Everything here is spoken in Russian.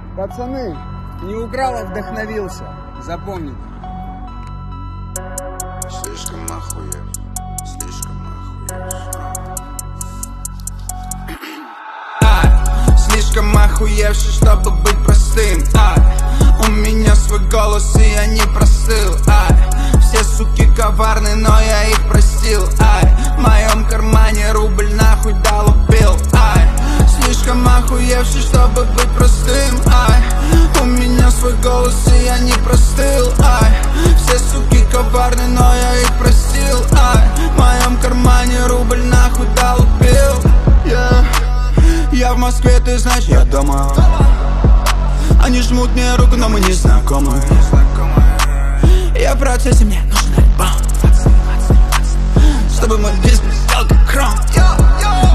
Пацаны, не украл, а вдохновился. Запомните. Слишком охуев, слишком охуев. Слишком охуевший, чтобы быть простым. У меня свой голос, и я не простыл. Все суки коварны, но я их простил. В моем кармане рубль нахуй долупил. Слишком охуевший, чтобы быть простым. У меня свой голос, и я не простыл. Все суки коварны, но я их простил. В моем кармане рубль нахуй долупил. Я в Москве, ты знаешь, я дома. Они жмут мне руку, но мы не знакомы. Я в процессе, мне нужен альбом, чтобы мой диск сделал как кром.